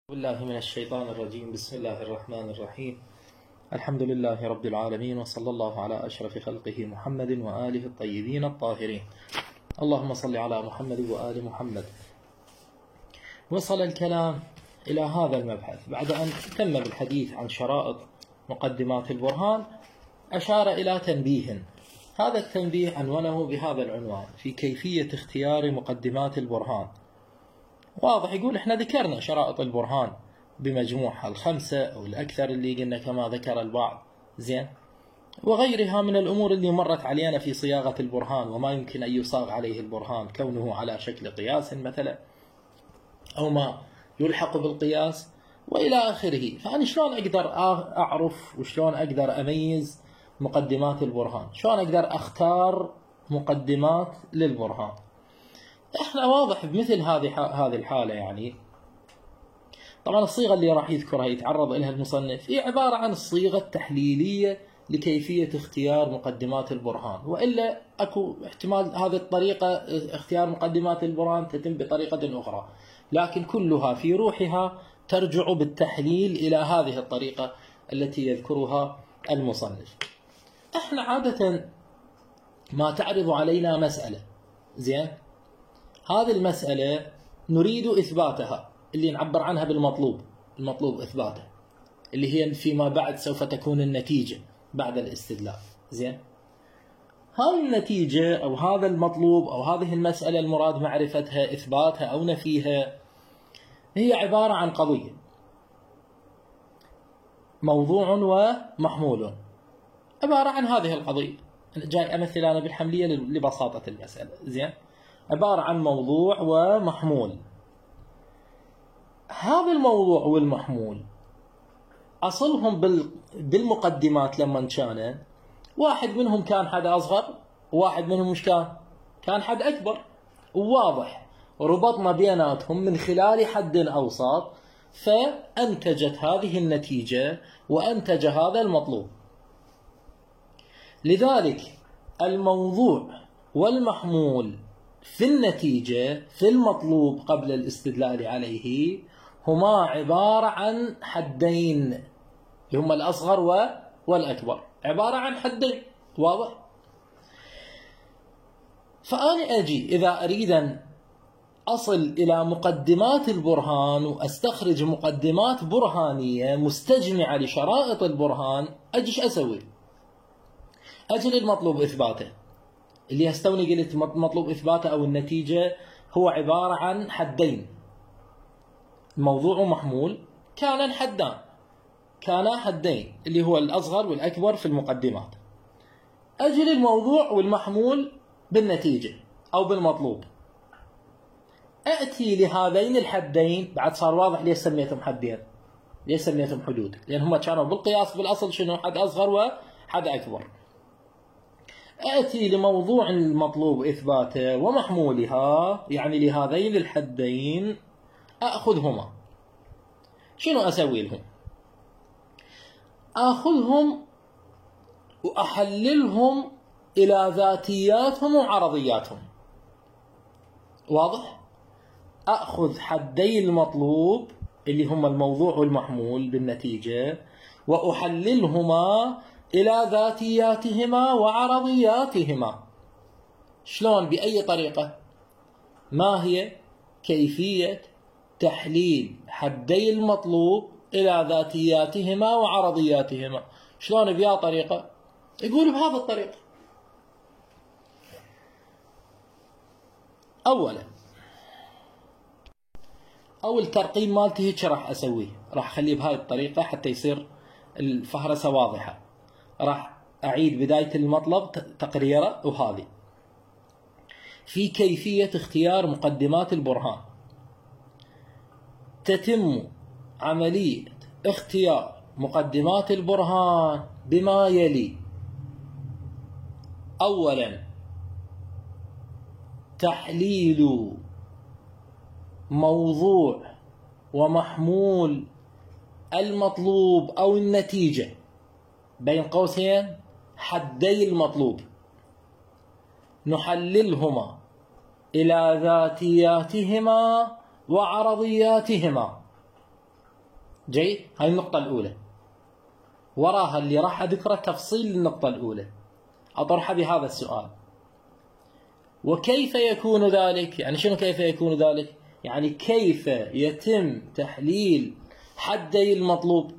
بالله من الشيطان الرجيم. بسم الله الرحمن الرحيم. الحمد لله رب العالمين، وصلى الله على أشرف خلقه محمد وآله الطيبين الطاهرين. اللهم صل على محمد وآل محمد. وصل الكلام إلى هذا المبحث بعد أن تم بالحديث عن شرائط مقدمات البرهان. أشار إلى تنبيه، هذا التنبيه عنونه بهذا العنوان: في كيفية اختيار مقدمات البرهان. واضح، يقول احنا ذكرنا شرائط البرهان بمجموعها الخمسة أو الأكثر اللي قلنا كما ذكر البعض، زين، وغيرها من الأمور اللي مرت علينا في صياغة البرهان، وما يمكن أن يصاغ عليه البرهان كونه على شكل قياس مثلا أو ما يلحق بالقياس وإلى آخره. فأنا شلون أقدر أعرف وشلون أقدر أميز مقدمات البرهان؟ شلون أقدر أختار مقدمات للبرهان؟ احنا واضح بمثل هذه الحالة، يعني طبعا الصيغة اللي راح يذكرها يتعرض لها المصنف هي عبارة عن الصيغة التحليلية لكيفية اختيار مقدمات البرهان، وإلا أكو احتمال هذه الطريقة اختيار مقدمات البرهان تتم بطريقة أخرى، لكن كلها في روحها ترجع بالتحليل إلى هذه الطريقة التي يذكرها المصنف. احنا عادة ما تعرض علينا مسألة، زين، هذه المسألة نريد إثباتها، اللي نعبر عنها بالمطلوب، المطلوب إثباته، اللي هي فيما بعد سوف تكون النتيجة بعد الاستدلال، زين. هذه النتيجة أو هذا المطلوب أو هذه المسألة المراد معرفتها، إثباتها أو نفيها، هي عبارة عن قضية، موضوع ومحمول، عبارة عن هذه القضية. جاي أمثل أنا بالحملية لبساطة المسألة، زين، عبارة عن موضوع ومحمول. هذا الموضوع والمحمول أصلهم بالمقدمات لما كان واحد منهم كان حد أصغر وواحد منهم مش كان حد أكبر، وواضح ربطنا بيناتهم من خلال حد أوسط، فأنتجت هذه النتيجة وأنتج هذا المطلوب. لذلك الموضوع والمحمول في النتيجة في المطلوب قبل الاستدلال عليه هما عبارة عن حدين، اللي هما الأصغر والأكبر، عبارة عن حدين، واضح؟ فأنا أجي إذا أريد أن أصل إلى مقدمات البرهان وأستخرج مقدمات برهانية مستجمعة لشرائط البرهان، أجيش أسوي؟ أجي للمطلوب إثباته، اللي هستوني قلت مطلوب إثباته أو النتيجة هو عبارة عن حدين، موضوع ومحمول كانا حدين، اللي هو الأصغر والأكبر في المقدمات. أجي للموضوع والمحمول بالنتيجة أو بالمطلوب، أأتي لهذين الحدين. بعد صار واضح ليش سميتهم حدين، ليش سميتهم حدود، لأن هم كانوا بالقياس بالأصل شنو؟ حد أصغر وحد أكبر. أأتي لموضوع المطلوب إثباته ومحمولها، يعني لهذين الحدين أخذهما. شنو أسوي لهم؟ أخذهم وأحللهم إلى ذاتياتهم وعرضياتهم، واضح؟ أخذ حدي المطلوب اللي هم الموضوع والمحمول بالنتيجة وأحللهما إلى ذاتياتهما وعرضياتهما. شلون؟ بأي طريقة؟ ما هي كيفية تحليل حدي المطلوب إلى ذاتياتهما وعرضياتهما؟ شلون؟ بأي طريقة؟ يقول بهذا الطريقة. أولا، أول ترقيم مالتي هيك راح أسويه، راح أخليه بهذه الطريقة حتى يصير الفهرسة واضحة. راح أعيد بداية المطلب تقريره، وهذه في كيفية اختيار مقدمات البرهان. تتم عملية اختيار مقدمات البرهان بما يلي: أولا، تحليل موضوع ومحمول المطلوب أو النتيجة، بين قوسين حدي المطلوب، نحللهما إلى ذاتياتهما وعرضياتهما. جيد؟ هاي النقطة الأولى. وراها اللي راح أذكره تفصيل للنقطة الأولى، أطرح بهذا السؤال: وكيف يكون ذلك؟ يعني شنو كيف يكون ذلك؟ يعني كيف يتم تحليل حدي المطلوب؟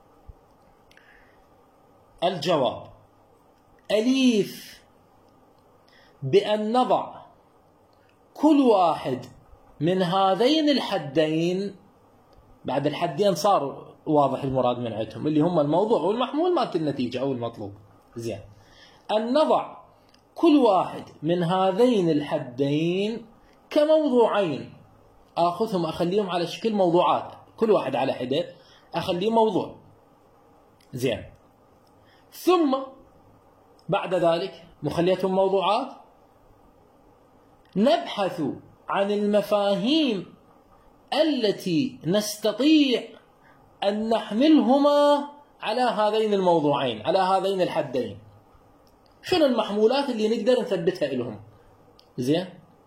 الجواب: أليف بأن نضع كل واحد من هذين الحدين، بعد الحدين صار واضح المراد من عندهم اللي هم الموضوع والمحمول مالت النتيجة أو المطلوب. زين، أن نضع كل واحد من هذين الحدين كموضوعين، آخذهم أخليهم على شكل موضوعات، كل واحد على حدة أخليه موضوع. زين، ثم بعد ذلك مخليتهم موضوعات نبحث عن المفاهيم التي نستطيع أن نحملهما على هذين الموضوعين، على هذين الحدين. شنو المحمولات اللي نقدر نثبتها لهم؟ زين،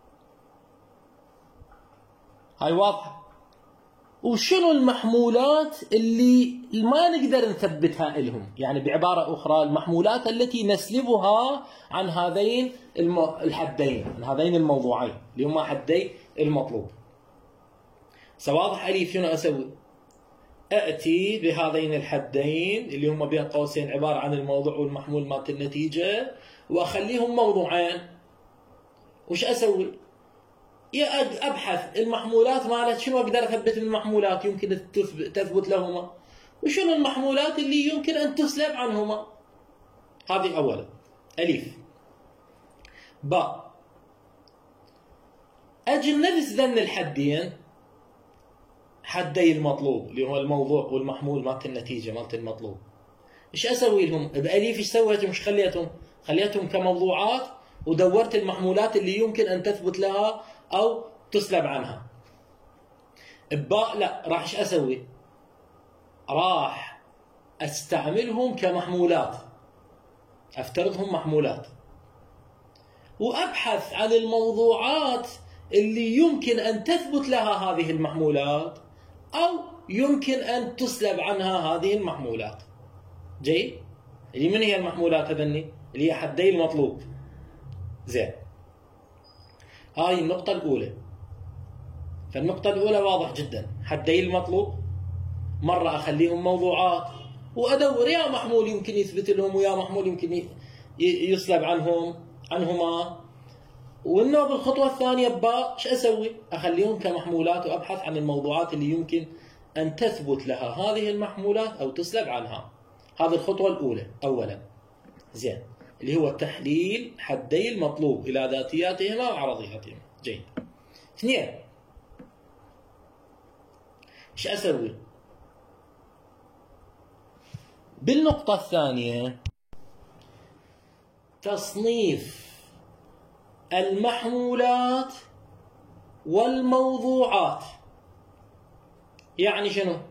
هاي واضحة. وشنو المحمولات اللي ما نقدر نثبتها لهم؟ يعني بعبارة أخرى المحمولات التي نسلبها عن هذين الحدين، عن هذين الموضوعين اللي هما حدي المطلوب. سواضح علي شنو أسوي؟ أأتي بهذين الحدين اللي هما بين قوسين عبارة عن الموضوع والمحمول مالت النتيجة، وأخليهم موضوعين. وش أسوي؟ أبحث المحمولات مالت شنو أقدر أثبت المحمولات يمكن تثبت لهما، وشنو المحمولات اللي يمكن أن تسلب عنهما. هذه أولا. أليف. باء، أجي نفس ذن الحدين، حدي المطلوب اللي هو الموضوع والمحمول مالت النتيجة مالت المطلوب. إيش أسوي لهم؟ بأليف إيش سويتهم؟ إيش خليتهم كموضوعات، ودورت المحمولات اللي يمكن أن تثبت لها أو تسلب عنها. باء لا، راح إيش أسوي؟ راح أستعملهم كمحمولات، أفترضهم محمولات، وأبحث عن الموضوعات اللي يمكن أن تثبت لها هذه المحمولات أو يمكن أن تسلب عنها هذه المحمولات. جيد؟ اللي من هي المحمولات هذني؟ اللي هي حدي المطلوب. زين، هاي النقطة الأولى. فالنقطة الأولى واضح جدا، حدي المطلوب مرة أخليهم موضوعات، وأدور يا محمول يمكن يثبت لهم ويا محمول يمكن يسلب عنهما. وإنه بالخطوة الثانية باء ايش أسوي؟ أخليهم كمحمولات وأبحث عن الموضوعات اللي يمكن أن تثبت لها هذه المحمولات أو تسلب عنها. هذه الخطوة الأولى أولا. زين، اللي هو تحليل حدي المطلوب إلى ذاتياتهما وعرضياتهما. جيد. اثنين، ايش أسوي؟ بالنقطة الثانية تصنيف المحمولات والموضوعات. يعني شنو؟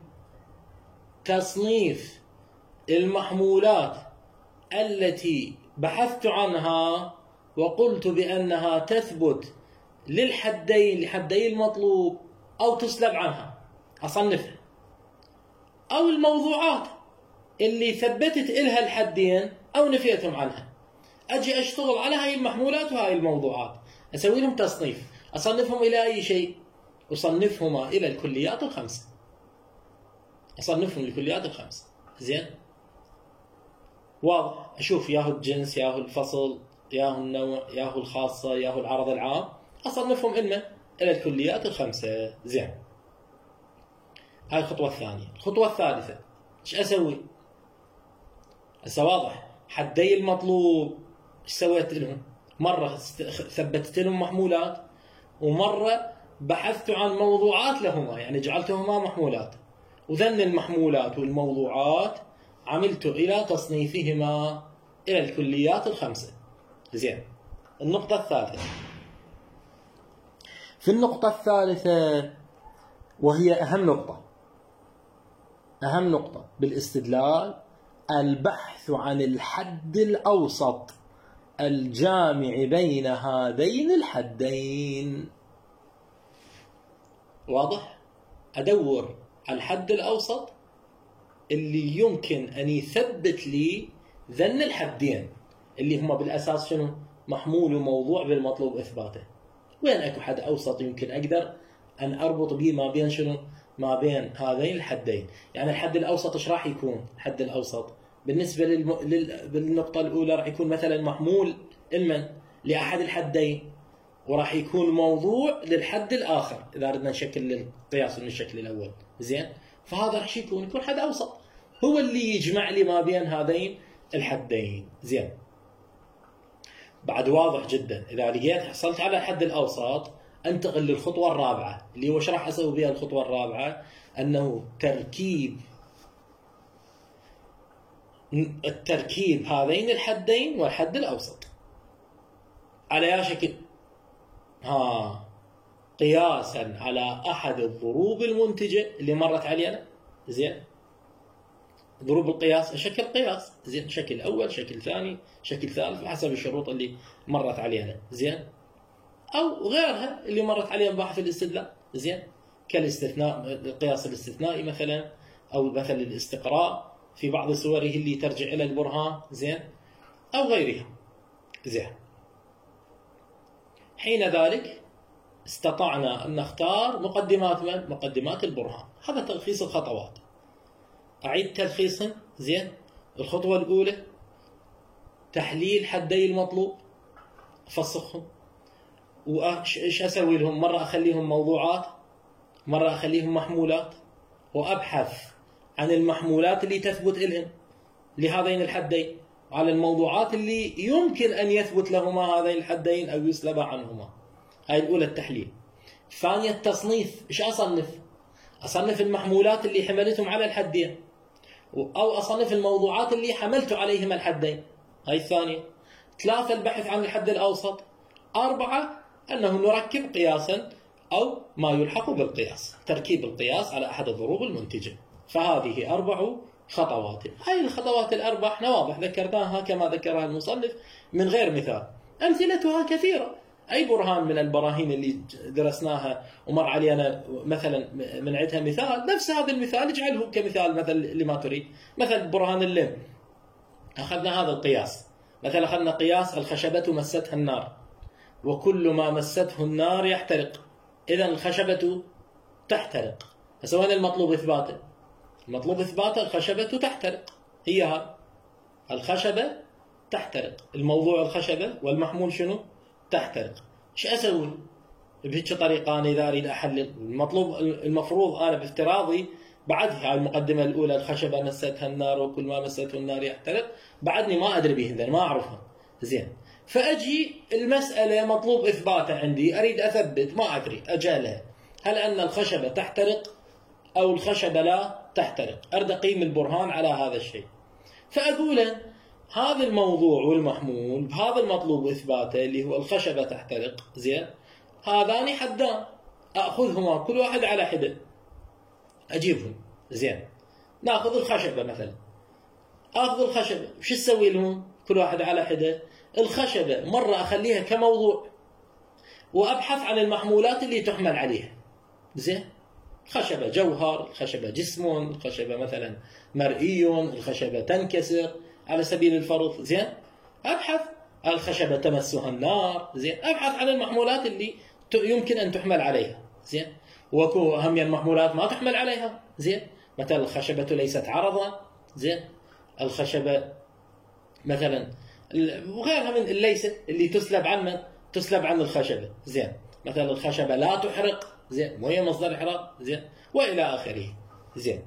تصنيف المحمولات التي بحثت عنها وقلت بأنها تثبت للحدين، لحدي المطلوب أو تسلب عنها، أصنفها. أو الموضوعات اللي ثبتت إلها الحدين أو نفيتهم عنها، أجي أشتغل على هاي المحمولات وهاي الموضوعات، أسوي لهم تصنيف. أصنفهم إلى أي شيء؟ أصنفهما إلى الكليات الخمسة. أصنفهم للكليات الخمسة. زين؟ واضح. أشوف ياهو الجنس، ياهو الفصل، ياهو النوع، ياهو الخاصة، ياهو العرض العام، أصنفهم إلى الكليات الخمسة. زين، هاي الخطوة الثانية. الخطوة الثالثة إيش أسوي؟ هسه واضح، حدي المطلوب إيش سويت لهم؟ مرة ثبتت لهم محمولات، ومرة بحثت عن موضوعات لهما، يعني جعلتهما محمولات، وذن المحمولات والموضوعات عملت إلى تصنيفهما إلى الكليات الخمسة. زين، النقطة الثالثة. في النقطة الثالثة، وهي أهم نقطة بالاستدلال، البحث عن الحد الأوسط الجامع بين هذين الحدين. واضح؟ أدور على الحد الأوسط اللي يمكن أن يثبت لي ذن الحدين اللي هما بالأساس شنو؟ محمول وموضوع بالمطلوب إثباته. وين أكو حد أوسط يمكن أقدر أن أربط به ما بين شنو؟ ما بين هذين الحدين. يعني الحد الأوسط إيش راح يكون؟ الحد الأوسط بالنسبة بالنقطة الأولى راح يكون مثلا محمول لأحد الحدين، وراح يكون موضوع للحد الآخر إذا ردنا نشكل القياس من الشكل الأول. زين؟ فهذا راح يكون حد أوسط هو اللي يجمع لي ما بين هذين الحدين. زين؟ بعد واضح جدا إذا لقيت حصلت على الحد الأوسط أنتقل للخطوة الرابعة اللي هو إيش راح أسوي بها الخطوة الرابعة؟ أنه التركيب هذين الحدين والحد الأوسط على يا شكل قياسا على أحد الضروب المنتجة اللي مرت علينا. زين؟ ضروب القياس شكل قياس. زين؟ شكل أول، شكل ثاني، شكل ثالث حسب الشروط اللي مرت علينا. زين؟ أو غيرها اللي مرت علينا بحث الاستدلال. زين؟ كالاستثناء، القياس الاستثنائي مثلا، أو مثلا الاستقراء في بعض صوره اللي ترجع إلى البرهان. زين؟ أو غيرها. زين؟ حين ذلك استطعنا أن نختار مقدمات البرهان. هذا تلخيص الخطوات. أعيد تلخيصهم. زين؟ الخطوة الأولى تحليل حدي المطلوب، أفسخهم، وإيش أسوي لهم؟ مرة أخليهم موضوعات، مرة أخليهم محمولات، وأبحث عن المحمولات اللي تثبت لهم لهذين الحدين، على الموضوعات اللي يمكن أن يثبت لهما هذين الحدين أو يسلب عنهما. هاي الأولى التحليل. الثانية التصنيف. إيش أصنف؟ أصنف المحمولات اللي حملتهم على الحدين، أو أصنف الموضوعات اللي حملت عليهما الحدين. هاي الثانية. ثلاثة البحث عن الحد الأوسط. أربعة أنه نركب قياسا أو ما يلحق بالقياس، تركيب القياس على أحد الضروب المنتجة. فهذه 4 خطوات. هاي الخطوات الأربع احنا واضح ذكرناها كما ذكرها المصنف من غير مثال. أمثلتها كثيرة. أي برهان من البراهين اللي درسناها ومر علينا مثلا من عندها مثال، نفس هذا المثال اجعله كمثال مثل لما تريد. مثل برهان اللم، أخذنا هذا القياس، مثلا أخذنا قياس الخشبة مستها النار، وكل ما مسته النار يحترق، إذا الخشبة تحترق. فسوينا المطلوب إثباته. المطلوب إثباته الخشبة تحترق، هي هذا الخشبة تحترق، الموضوع الخشبة والمحمول شنو؟ تحترق. ايش اسوي؟ بهيك طريقه انا اذا اريد احلل المطلوب، المفروض انا بافتراضي بعدها المقدمه الاولى الخشبه مستها النار وكل ما مسته النار يحترق، بعدني ما ادري بهن، ما اعرفها. زين؟ فاجي المساله مطلوب اثباتها عندي، اريد اثبت ما ادري، اجالها هل ان الخشبه تحترق او الخشبه لا تحترق، اريد اقيم البرهان على هذا الشيء. فاقول هذا الموضوع والمحمول بهذا المطلوب إثباته اللي هو الخشبة تحترق. زين؟ هذان حدان، أخذهما كل واحد على حدة، أجيبهم. زين؟ ناخذ الخشبة مثلا، أخذ الخشبة، وش تسوي لهم؟ كل واحد على حدة. الخشبة مرة أخليها كموضوع، وأبحث عن المحمولات اللي تحمل عليها. زين؟ الخشبة جوهر، الخشبة جسم، الخشبة مثلا مرئي، الخشبة تنكسر على سبيل الفرض. زين؟ أبحث. الخشبة تمسها النار. زين؟ أبحث عن المحمولات اللي يمكن أن تحمل عليها. زين؟ وكو هم المحمولات ما تحمل عليها. زين؟ مثلا الخشبة ليست عرضا. زين؟ الخشبة مثلا وغيرها من الليست اللي تسلب عن الخشبة. زين؟ مثلا الخشبة لا تحرق. زين؟ وهي مصدر إحراق. زين؟ وإلى آخره. زين؟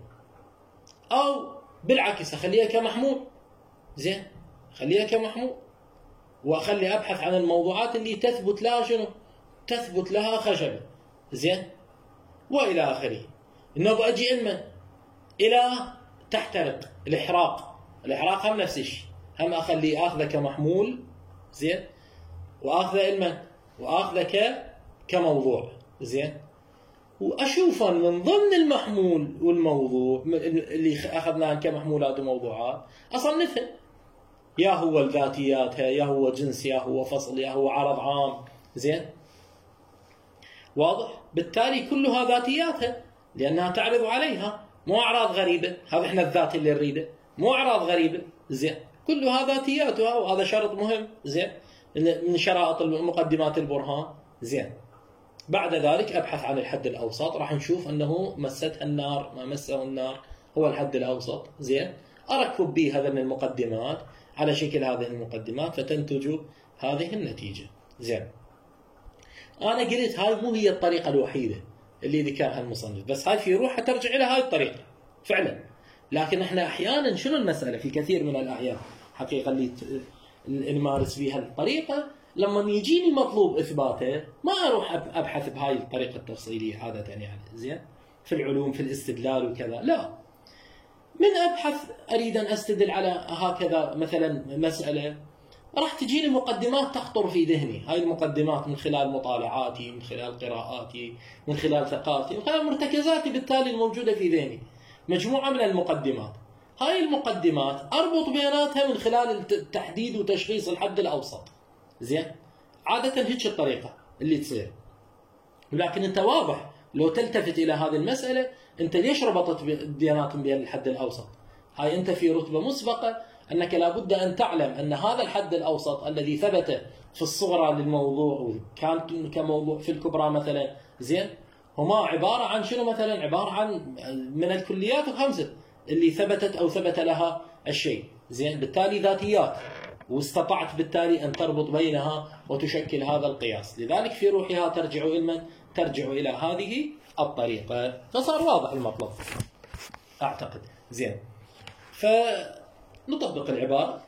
أو بالعكس أخليها كمحمول. زين؟ خليها كمحمول، واخلي ابحث عن الموضوعات اللي تثبت لها شنو؟ تثبت لها خشبه. زين؟ والى اخره. انه اجي الى تحترق، الاحراق هم نفس الشيء، هم اخليه اخذه كمحمول. زين؟ واخذه كموضوع. زين؟ واشوفا من ضمن المحمول والموضوع اللي اخذناها كمحمولات وموضوعات اصنفها، يا هو الذاتياتها، يا هو جنس، يا هو فصل، يا هو عرض عام. زين؟ واضح؟ بالتالي كلها ذاتياتها لانها تعرض عليها. مو أعراض غريبة، هذا احنا الذات اللي نريده، مو أعراض غريبة، زين، كلها ذاتياتها، وهذا شرط مهم، زين، من شرائط مقدمات البرهان، زين. بعد ذلك أبحث عن الحد الأوسط، راح نشوف أنه مستها النار، ما مسه النار هو الحد الأوسط، زين، أركب به هذا من المقدمات على شكل هذه المقدمات فتنتج هذه النتيجة، زين. أنا قلت هاي مو هي الطريقة الوحيدة اللي ذكرها المصنف، بس هاي في روحها ترجع إلى هاي الطريقة فعلا، لكن احنا أحيانا شنو المسألة في كثير من الأحيان حقيقة اللي نمارس فيها الطريقة، لما يجيني مطلوب إثباته ما أروح أبحث بهاي الطريقة التفصيلية عادة يعني، زين، في العلوم في الاستدلال وكذا، لا، من أبحث أريد أن أستدل على هكذا مثلا مسألة، راح تجيني مقدمات تخطر في ذهني، هاي المقدمات من خلال مطالعاتي، من خلال قراءاتي، من خلال ثقافتي، من خلال مرتكزاتي بالتالي الموجودة في ذهني، مجموعة من المقدمات، هاي المقدمات أربط بيناتها من خلال تحديد وتشخيص الحد الأوسط، زين، عادة هيك الطريقة اللي تصير، ولكن أنت واضح لو تلتفت إلى هذه المسألة، أنت ليش ربطت بيناتهم بين الحد الأوسط؟ هاي أنت في رتبة مسبقة أنك لابد أن تعلم أن هذا الحد الأوسط الذي ثبت في الصغرى للموضوع وكان كموضوع في الكبرى مثلا، زين، هما عبارة عن شنو مثلا؟ عبارة عن من الكليات الخمسة اللي ثبتت أو ثبت لها الشيء، زين، بالتالي ذاتيات، واستطعت بالتالي أن تربط بينها وتشكل هذا القياس، لذلك في روحها ترجع إلى من؟ ترجع إلى هذه الطريقة، فصار واضح المطلب أعتقد، زين. فنطبق العبارة،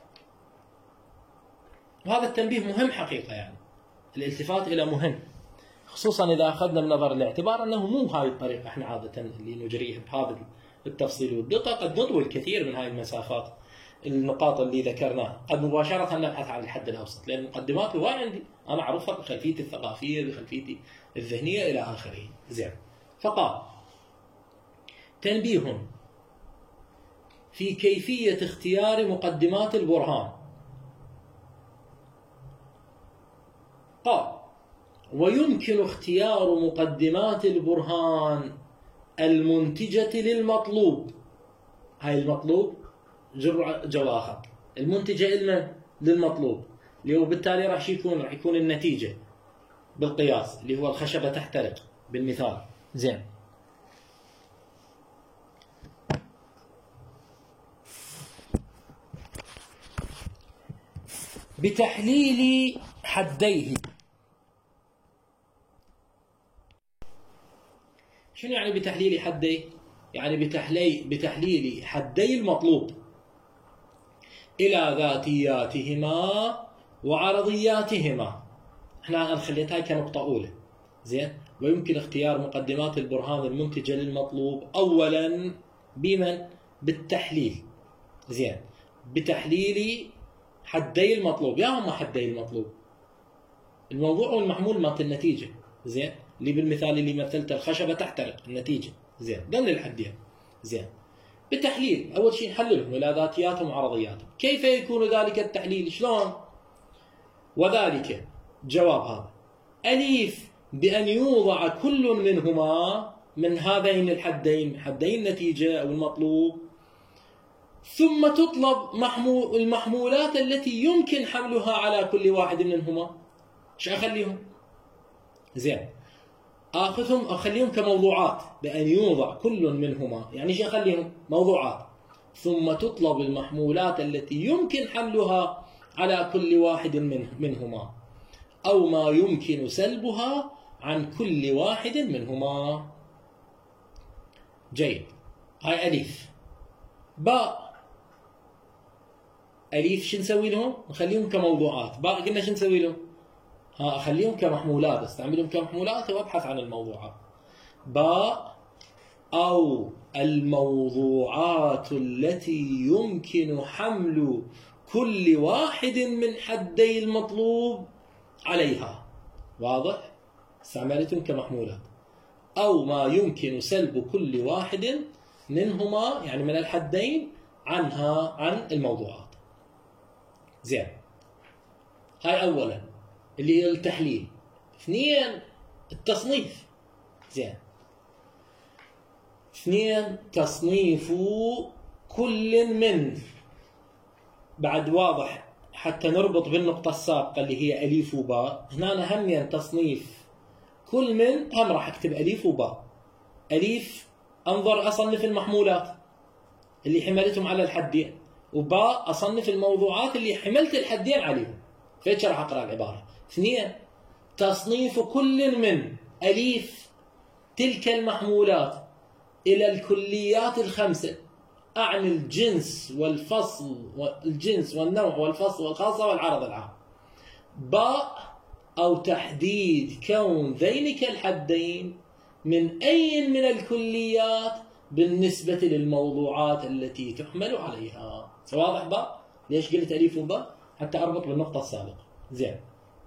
وهذا التنبيه مهم حقيقة يعني، الالتفات إلى مهم، خصوصا إذا أخذنا بنظر الاعتبار أنه مو هاي الطريقة احنا عادة اللي نجريها بهذا التفصيل والدقة، قد نطوي الكثير من هاي المسافات، النقاط اللي ذكرناها، قد مباشرة نبحث عن الحد الأوسط، لأن المقدمات هواي عندي أنا أعرفها بخلفيتي الثقافية، بخلفيتي الذهنية إلى آخره، زين. فقال: تنبيه في كيفية اختيار مقدمات البرهان. قال: ويمكن اختيار مقدمات البرهان المنتجة للمطلوب، هاي المطلوب جواخط، المنتجة للمطلوب، اللي هو بالتالي راح يكون النتيجة بالقياس اللي هو الخشبة تحترق بالمثال، زين. بتحليل حديه. شنو يعني بتحليل حديه؟ يعني بتحليل حدي المطلوب إلى ذاتياتهما وعرضياتهما. احنا خليتها كنقطة أولى، زين. ويمكن اختيار مقدمات البرهان المنتجة للمطلوب أولا بمن؟ بالتحليل، زين، بتحليل حدي المطلوب. يا هم حدي المطلوب؟ الموضوع والمحمول مالت النتيجة، زين، اللي بالمثال اللي مثلته الخشبة تحترق النتيجة، زين، ضمن الحدين، زين. بالتحليل أول شيء نحللهم إلى ذاتياتهم وعرضياتهم. كيف يكون ذلك التحليل؟ شلون؟ وذلك جواب هذا: أليف بأن يوضع كل منهما من هذين الحدين، حدي النتيجة أو المطلوب، ثم تطلب المحمولات التي يمكن حملها على كل واحد منهما. ايش أخليهم؟ زين، أخليهم كموضوعات، بأن يوضع كل منهما، يعني ايش أخليهم؟ موضوعات، ثم تطلب المحمولات التي يمكن حملها على كل واحد منهما، أو ما يمكن سلبها عن كل واحد منهما. جيد، هاي أليف. باء، أليف شو نسوي لهم؟ نخليهم كموضوعات. باء قلنا شو نسوي لهم؟ أخليهم كمحمولات، استعملهم كمحمولات وأبحث عن الموضوعات. باء: أو الموضوعات التي يمكن حمل كل واحد من حدي المطلوب عليها. واضح؟ استعملتهم كمحمولات. أو ما يمكن سلب كل واحد منهما، يعني من الحدين، عنها، عن الموضوعات. زين، هاي أولا اللي هي التحليل. اثنين التصنيف، زين. 2 تصنيف كل من، بعد واضح حتى نربط بالنقطة السابقة اللي هي أليف وباء. هنا هم تصنيف كل من، هم راح أكتب أليف وباء. أليف أنظر أصنف المحمولات اللي حملتهم على الحدين، وباء أصنف الموضوعات اللي حملت الحدين عليهم. فإيش راح أقرأ العبارة؟ 2 تصنيف كل من أليف تلك المحمولات إلى الكليات الخمسة، أعني الجنس والفصل والجنس والنوع والفصل والخاصة والعرض العام. باء أو تحديد كون ذينك الحدين من أي من الكليات بالنسبة للموضوعات التي تحمل عليها. واضح باء؟ ليش قلت أليف وباء؟ حتى أربط بالنقطة السابقة. زين.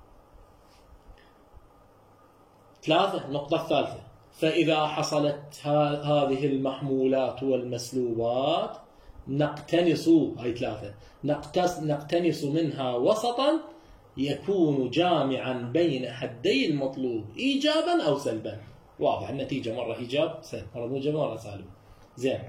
3 النقطة الثالثة، فإذا حصلت هذه المحمولات والمسلوبات نقتنص، هاي 3 نقتنص منها وسطا يكون جامعا بين حدي المطلوب إيجابا أو سلبا. واضح النتيجة مرة إيجاب سلب، مرة موجب مرة سالب. زين.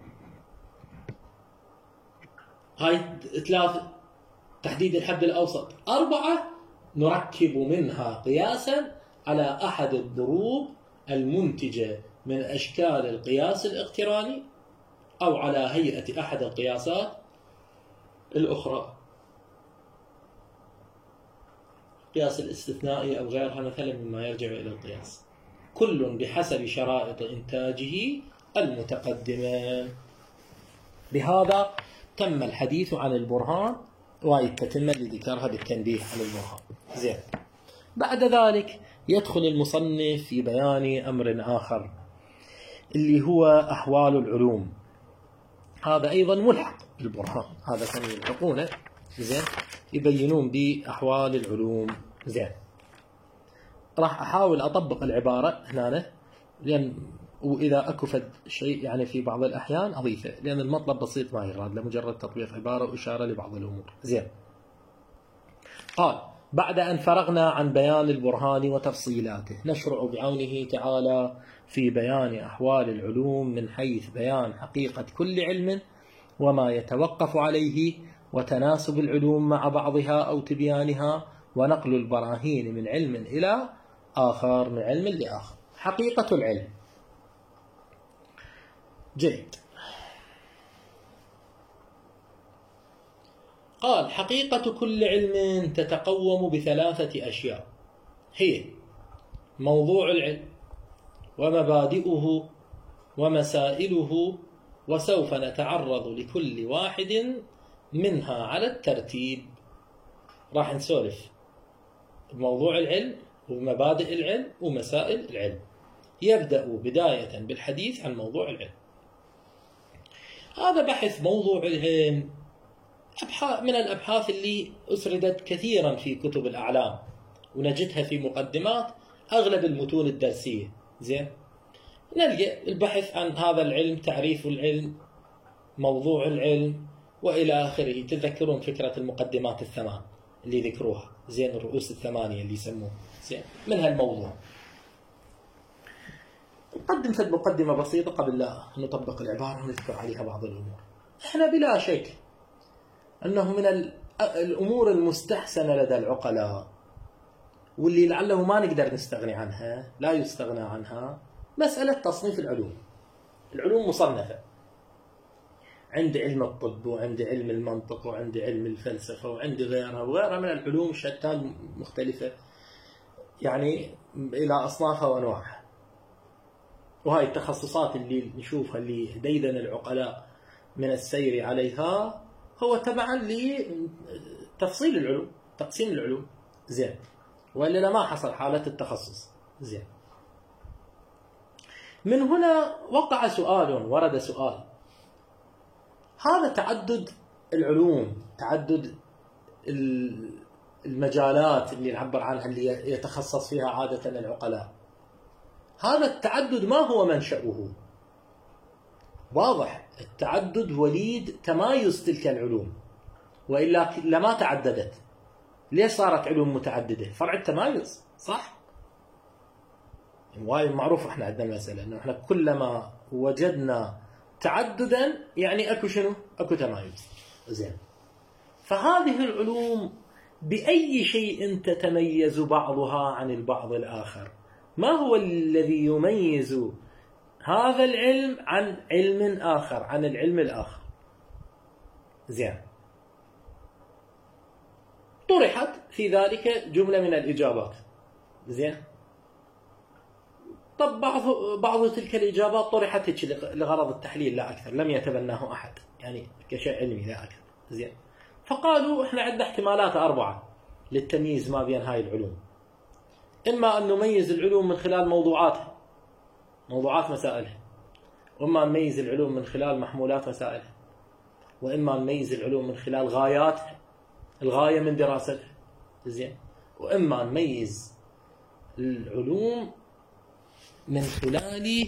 هاي 3 تحديد الحد الأوسط. 4 نركب منها قياسا على أحد الضروب المنتجة من أشكال القياس الاقتراني أو على هيئة أحد القياسات الأخرى، القياس الاستثنائي أو غيرها مثلا مما يرجع إلى القياس، كل بحسب شرائط إنتاجه المتقدمة. بهذا تم الحديث عن البرهان وتتم لذكرها بالتنبيه على البرهان. زين. بعد ذلك يدخل المصنف في بيان أمر آخر اللي هو أحوال العلوم. هذا أيضا ملحق بالبرهان، هذا كانوا يلحقونه. زين. يبينون بأحوال العلوم. زين. راح أحاول أطبق العبارة هنا، لأن وإذا أكو فد شيء يعني في بعض الأحيان أضيفه، لأن المطلب بسيط ما يراد، لمجرد تطبيق عبارة وإشارة لبعض الأمور. زين. قال: بعد أن فرغنا عن بيان البرهان وتفصيلاته نشرع بعونه تعالى في بيان أحوال العلوم من حيث بيان حقيقة كل علم وما يتوقف عليه، وتناسب العلوم مع بعضها أو تبيانها، ونقل البراهين من علم إلى آخر، من علم لآخر. حقيقة العلم. جيد. قال: حقيقة كل علم تتقوم ب3 أشياء، هي موضوع العلم ومبادئه ومسائله، وسوف نتعرض لكل واحد منها على الترتيب. راح نسولف بموضوع العلم ومبادئ العلم ومسائل العلم. يبدأ بداية بالحديث عن موضوع العلم. هذا بحث موضوع العلم من الأبحاث اللي أسردت كثيرا في كتب الأعلام، ونجدها في مقدمات أغلب المتون الدرسية. زين. نلقى البحث عن هذا العلم، تعريف العلم، موضوع العلم، وإلى آخره. تذكرون فكرة المقدمات ال8 اللي ذكروها، زين، الرؤوس ال8 اللي يسموه. زين. من هالموضوع نقدم فد مقدمة بسيطة قبل لا نطبق العبارة ونذكر عليها بعض الأمور. احنا بلا شك أنه من الأمور المستحسنة لدى العقلاء، واللي لعله ما نقدر نستغني عنها، لا يستغنى عنها، مسألة تصنيف العلوم. العلوم مصنفة، عند علم الطب وعند علم المنطق وعند علم الفلسفة وعند غيرها وغيرها من العلوم شتى مختلفة، يعني إلى أصنافها وأنواعها. وهاي التخصصات اللي نشوفها اللي ديدن العقلاء من السير عليها هو تبعا لتفصيل العلوم، تقسيم العلوم. زين. وإلا ما حصل حالة التخصص. زين. من هنا وقع سؤال، ورد سؤال: هذا تعدد العلوم، تعدد المجالات اللي نعبر عنها اللي يتخصص فيها عادة العقلاء، هذا التعدد ما هو منشأه؟ واضح التعدد وليد تمايز تلك العلوم، وإلا لما تعددت. ليش صارت علوم متعددة؟ فرع التمايز، صح؟ وايد معروف احنا عندنا المسألة انه احنا كلما وجدنا تعددا يعني أكو شنو؟ أكو تمايز. زين. فهذه العلوم بأي شيء تتميز بعضها عن البعض الآخر؟ ما هو الذي يميز هذا العلم عن علم آخر، عن العلم الآخر؟ زين. طرحت في ذلك جملة من الإجابات. زين. طب بعض تلك الإجابات طرحت لغرض التحليل لا أكثر، لم يتبناه أحد، يعني كشيء علمي لا أكثر. زين. فقالوا إحنا عندنا احتمالات 4 للتمييز ما بين هاي العلوم. إما أن نميز العلوم من خلال موضوعاتها، موضوعات مسائلها، وإما نميز العلوم من خلال محمولات مسائلها، وإما نميز العلوم من خلال غاياتها، الغاية من دراستها. زين. وإما نميز العلوم من خلال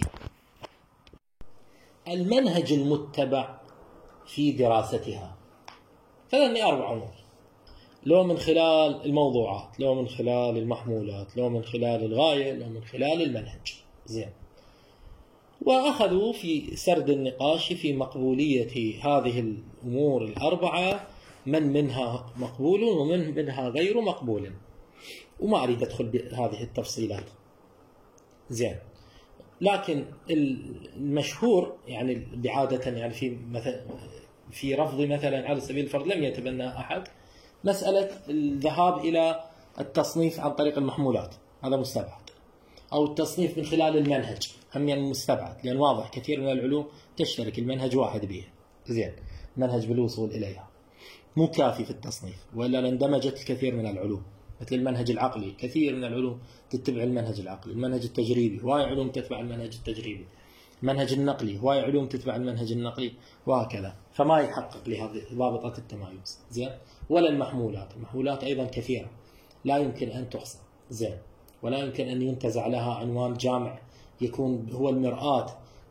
المنهج المتبع في دراستها. فلني 4 أمور، لو من خلال الموضوعات، لو من خلال المحمولات، لو من خلال الغاية، لو من خلال المنهج. زين. وأخذوا في سرد النقاش في مقبولية هذه الأمور ال4 من منها مقبول ومن منها غير مقبول، وما أريد أدخل بهذه التفصيلات. زين. لكن المشهور يعني بعادة يعني في رفض مثلا على سبيل الفرض لم يتبنى أحد مسألة الذهاب إلى التصنيف عن طريق المحمولات، هذا مستبعد، أو التصنيف من خلال المنهج هم يعني مستبعد، لأن واضح كثير من العلوم تشترك المنهج واحد بها. زين. منهج بالوصول إليها مو كافي في التصنيف، وإلا لاندمجت الكثير من العلوم، مثل المنهج العقلي، كثير من العلوم تتبع المنهج العقلي، المنهج التجريبي هواي علوم تتبع المنهج التجريبي، المنهج النقلي هواي علوم تتبع المنهج النقلي، وهكذا. فما يحقق لهذه ضابطة التمايز. زين. ولا المحمولات أيضا كثيرة لا يمكن أن تحصى. زين. ولا يمكن أن ينتزع لها عنوان جامع يكون هو المرآة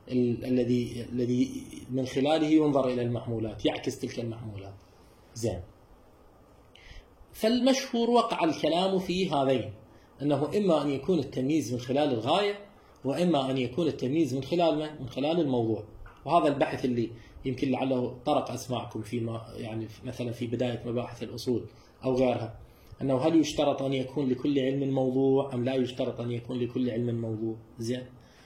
الذي من خلاله ينظر إلى المحمولات، يعكس تلك المحمولات. زين. فالمشهور وقع الكلام في هذين، أنه إما أن يكون التمييز من خلال الغاية، وإما أن يكون التمييز من خلال الموضوع. وهذا البحث اللي يمكن لعله طرق أسماعكم في يعني مثلا في بداية مباحث الأصول أو غيرها، أنه هل يشترط أن يكون لكل علم موضوع أم لا يشترط أن يكون لكل علم موضوع. زين.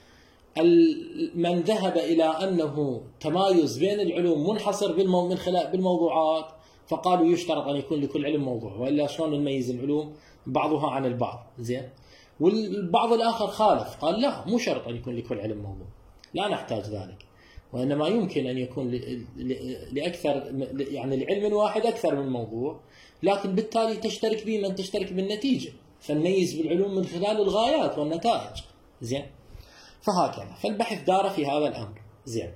من ذهب إلى أنه تمايز بين العلوم منحصر من خلال بالموضوعات، فقالوا يشترط أن يكون لكل علم موضوع، وإلا شلون نميز العلوم بعضها عن البعض. زين. والبعض الآخر خالف، قال لا، مو شرط أن يكون لكل علم موضوع، لا نحتاج ذلك، وإنما يمكن أن يكون لأكثر يعني لعلم واحد أكثر من موضوع، لكن بالتالي تشترك به من تشترك بالنتيجة، فنميز بالعلوم من خلال الغايات والنتائج. زين. فهكذا، فالبحث دار في هذا الأمر. زين.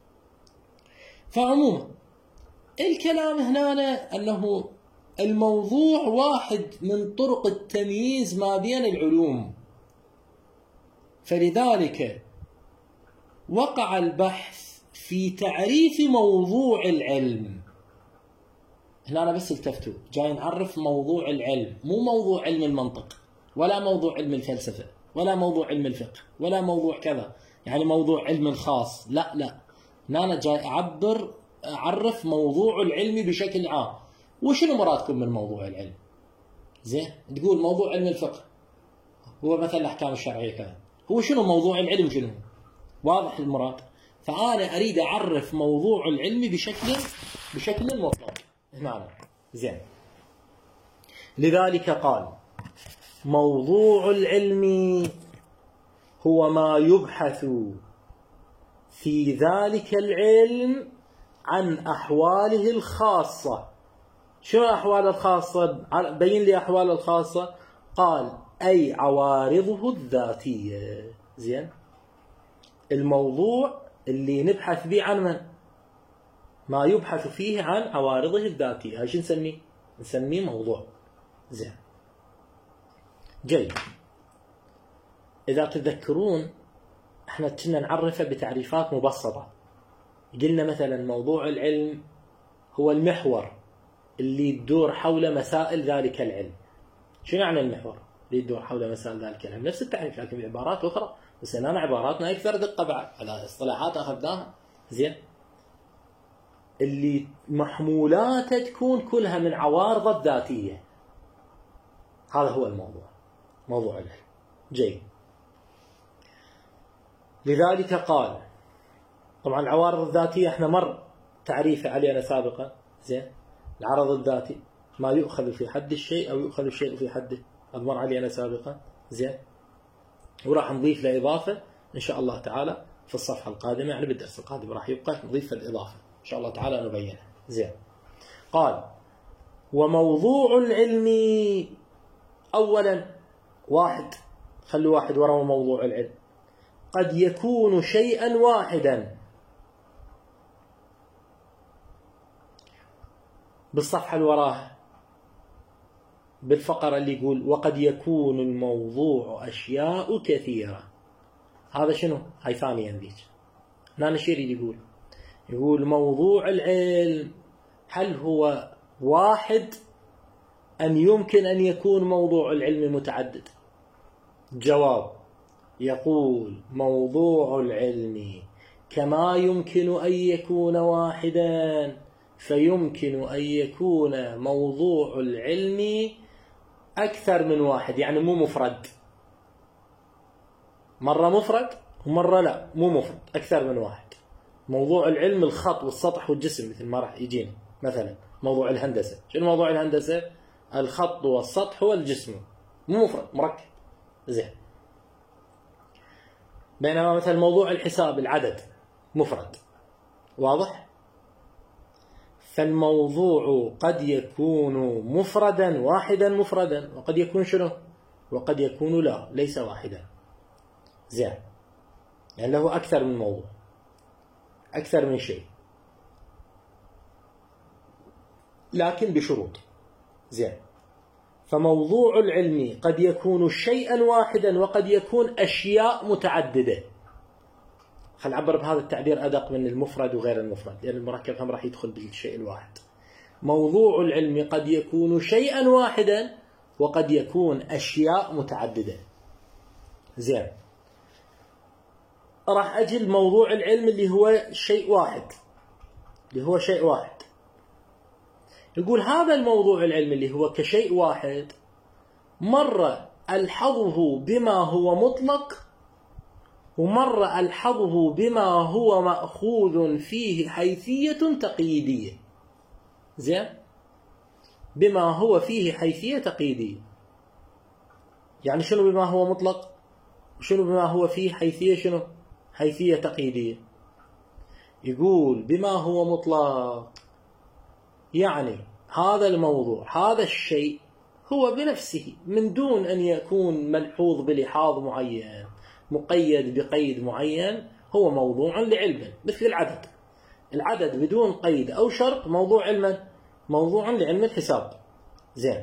فعموما الكلام هنا أنه الموضوع واحد من طرق التمييز ما بين العلوم، فلذلك وقع البحث في تعريف موضوع العلم. هنا أنا بس التفتوا، جاي نعرف موضوع العلم، مو موضوع علم المنطق، ولا موضوع علم الفلسفة، ولا موضوع علم الفقه، ولا موضوع كذا يعني موضوع علم خاص. لا، أنا جاي أعرف موضوع العلم بشكل عام. وشنو مرادكم من موضوع العلم؟ زين. تقول موضوع علم الفقه هو مثل الأحكام الشرعية كذا، هو شنو موضوع العلم؟ شنو واضح المراد؟ فأنا أريد أعرف موضوع العلم بشكل مطلق هنا. زين. لذلك قال موضوع العلم هو ما يبحث في ذلك العلم عن أحواله الخاصة. شو أحوال الخاصة؟ بين لي أحوال الخاصة. قال أي عوارضه الذاتية. زين. الموضوع اللي نبحث به عن من؟ ما يبحث فيه عن عوارضه الذاتية. ايش نسميه؟ نسميه موضوع. زين. جيد. إذا تذكرون احنا كنا نعرفه بتعريفات مبسطة. قلنا مثلا موضوع العلم هو المحور اللي يدور حول مسائل ذلك العلم. شنو يعني المحور اللي يدور حول مسائل ذلك العلم؟ نفس التعريف لكن بعبارات أخرى بس أنا عباراتنا أكثر دقة بعد، على اصطلاحات أخذناها. زين، اللي محمولاته تكون كلها من عوارض الذاتية. هذا هو الموضوع، موضوع العلم. جيد. لذلك قال، طبعا العوارض الذاتية احنا مر تعريفه علينا سابقا. زين، العرض الذاتي ما يؤخذ في حد الشيء أو يؤخذ الشيء في حده، هذا مر علينا سابقا. زين، وراح نضيف له إضافة إن شاء الله تعالى في الصفحة القادمة، يعني بالدرس القادم راح يبقى نضيف الإضافة إن شاء الله تعالى نبينها. زين، قال وموضوع العلم، أولا واحد، خلوا واحد وراء موضوع العلم، قد يكون شيئا واحدا. بالصفحة اللي وراها بالفقرة اللي يقول وقد يكون الموضوع أشياء كثيرة. هذا شنو؟ هاي ثانيا ذيك. هنا نشير يقول موضوع العلم هل هو واحد أم يمكن أن يكون موضوع العلم متعدد؟ جواب، يقول موضوع العلم كما يمكن أن يكون واحدا فيمكن أن يكون موضوع العلم أكثر من واحد، يعني مو مفرد، مرة مفرد ومرة لا مو مفرد، أكثر من واحد. موضوع العلم الخط والسطح والجسم مثل ما راح يجينا مثلا. موضوع الهندسة شنو موضوع الهندسة؟ الخط والسطح والجسم، مو مفرد مركب. زين، بينما مثلا موضوع الحساب العدد مفرد، واضح؟ فالموضوع قد يكون مفردا، واحدا مفردا، وقد يكون شنو؟ وقد يكون لا ليس واحدا. زين، يعني له أكثر من موضوع، أكثر من شيء، لكن بشروط. زين، فموضوع العلم قد يكون شيئا واحدا وقد يكون أشياء متعددة. خل نعبر بهذا التعبير أدق من المفرد وغير المفرد، لأن المركب هم راح يدخل بالشيء الواحد. موضوع العلم قد يكون شيئا واحدا وقد يكون أشياء متعددة. زين، راح أجي الموضوع العلم اللي هو شيء واحد، يقول هذا الموضوع العلم اللي هو كشيء واحد مرة ألحظه بما هو مطلق، ومرة ألحظه بما هو مأخوذ فيه حيثية تقييدية. زين، بما هو فيه حيثية تقييدية، يعني شنو بما هو مطلق وشنو بما هو فيه حيثية شنو؟ حيثية تقييدية. يقول بما هو مطلق يعني هذا الموضوع، هذا الشيء هو بنفسه من دون أن يكون ملحوظ بلحاظ معين، مقيد بقيد معين، هو موضوع لعلم. مثل العدد بدون قيد أو شرط موضوع علما، موضوع لعلم الحساب. زين،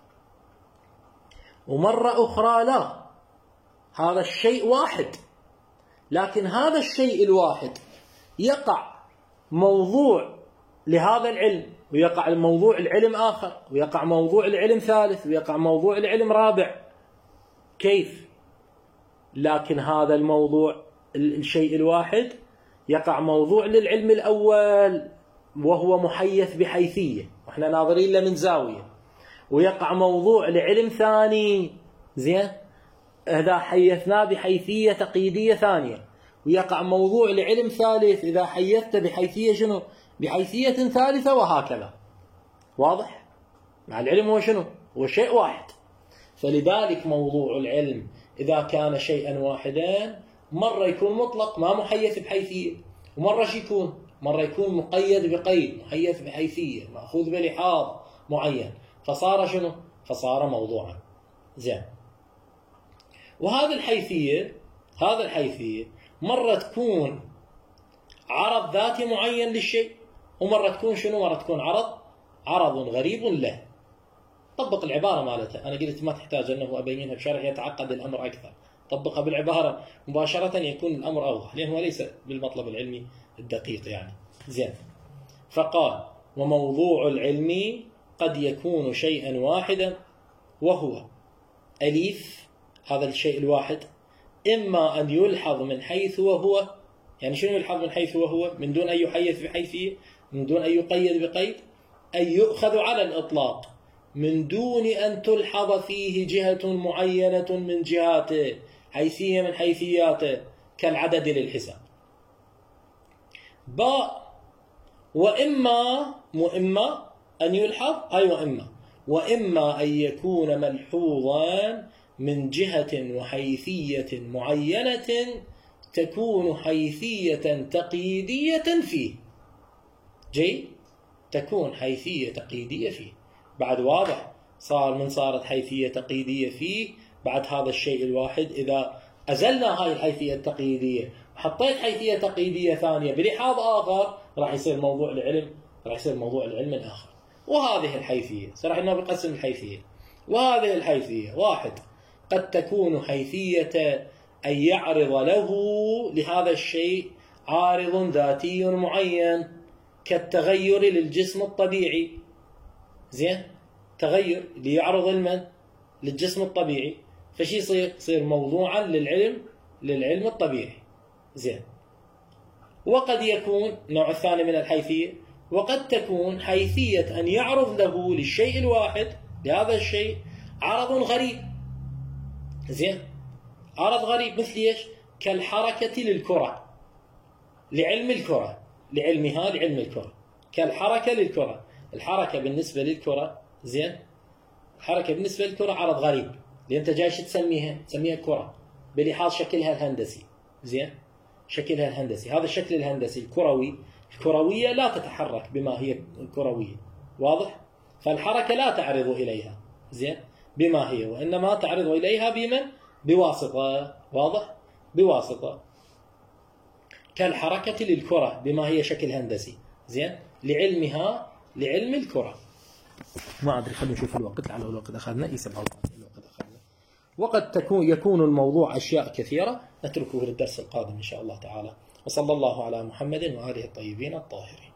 ومرة أخرى لا، هذا الشيء واحد، لكن هذا الشيء الواحد يقع موضوع لهذا العلم، ويقع موضوع العلم آخر، ويقع موضوع العلم ثالث، ويقع موضوع العلم رابع. كيف؟ لكن هذا الموضوع الشيء الواحد يقع موضوع للعلم الأول وهو محيث بحيثية، وإحنا ناظرين له من زاوية، ويقع موضوع لعلم ثاني. زين، إذا حيثناه بحيثية تقييدية ثانية، ويقع موضوع لعلم ثالث إذا حيثته بحيثية شنو؟ بحيثية ثالثة، وهكذا. واضح؟ مع العلم هو شنو؟ هو شيء واحد. فلذلك موضوع العلم إذا كان شيئا واحدا مرة يكون مطلق ما محيث بحيثية، ومرة مرة يكون مقيد بقيد، محيث بحيثية، مأخوذ بلحاظ معين، فصار شنو؟ فصار موضوعا. زين، وهذه الحيثية مرة تكون عرض ذاتي معين للشيء، ومرة تكون شنو؟ مرة تكون عرض غريب له. طبق العبارة مالته، أنا قلت ما تحتاج أنه أبينها بشرح يتعقد الأمر أكثر، طبقها بالعبارة مباشرة يكون الأمر أوضح، لأنه ليس بالمطلب العلمي الدقيق يعني. زين، فقال وموضوع العلم قد يكون شيئا واحدا وهو أليف، هذا الشيء الواحد، إما أن يلحظ من حيث وهو، يعني شنو يلحظ من حيث وهو؟ من دون أن يحيث بحيثية، من دون أن يقيد بقيد، أي يؤخذ على الإطلاق من دون أن تلحظ فيه جهة معينة من جهاته، حيثية من حيثياته، كالعدد للحساب. باء وإما أن يلحظ، أي وإما أن يكون ملحوظا من جهة وحيثية معينة تكون حيثية تقييدية فيه. جيد؟ تكون حيثية تقييدية فيه. بعد واضح؟ صارت حيثية تقييدية فيه بعد هذا الشيء الواحد. إذا أزلنا هاي الحيثية التقييدية وحطيت حيثية تقييدية ثانية بلحاظ آخر، راح يصير موضوع العلم الآخر. وهذه الحيثية راح نقسم الحيثية. وهذه الحيثية: واحد، قد تكون حيثية أن يعرض له لهذا الشيء عارض ذاتي معين، كالتغير للجسم الطبيعي. زين؟ تغير ليعرض للجسم الطبيعي، فشي يصير موضوعا للعلم الطبيعي. زين. وقد يكون النوع الثاني من الحيثية، وقد تكون حيثية أن يعرض له للشيء الواحد، لهذا الشيء، عرض غريب. زين؟ عرض غريب مثل ايش؟ كالحركة للكرة، لعلم الكرة، لعلم الكرة، كالحركة للكرة. الحركة بالنسبة للكرة، زين؟ الحركة بالنسبة للكرة عرض غريب، لأن أنت جاي تسميها كرة بلحاظ شكلها الهندسي. زين؟ شكلها الهندسي، هذا الشكل الهندسي الكروية لا تتحرك بما هي كروية. واضح؟ فالحركة لا تعرض إليها، زين؟ بما هي، وإنما تعرض إليها بواسطة. واضح؟ بواسطة. كالحركة للكرة بما هي شكل هندسي. زين؟ لعلم الكرة. ما أدري، خلينا نشوف الوقت، لعل الوقت أخذنا. الوقت أخذنا. وقد يكون الموضوع أشياء كثيرة، نتركه للدرس القادم إن شاء الله تعالى. وصلى الله على محمد وآله الطيبين الطاهرين.